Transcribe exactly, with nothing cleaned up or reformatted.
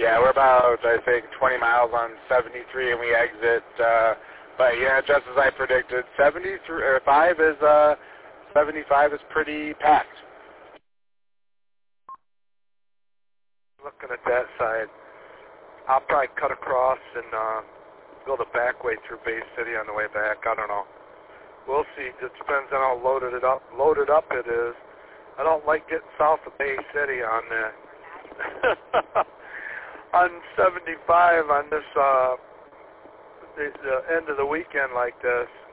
Yeah, we're about, I think, twenty miles on seventy-three, and we exit. Uh, but yeah, just as I predicted, seventy-three or five is uh, seventy-five is pretty packed. Looking at that side, I'll probably cut across and uh, go the back way through Bay City on the way back. I don't know. We'll see. It depends on how loaded it up. Loaded up it is. I don't like getting south of Bay City on the on seventy-five on this uh, the, the end of the weekend like this.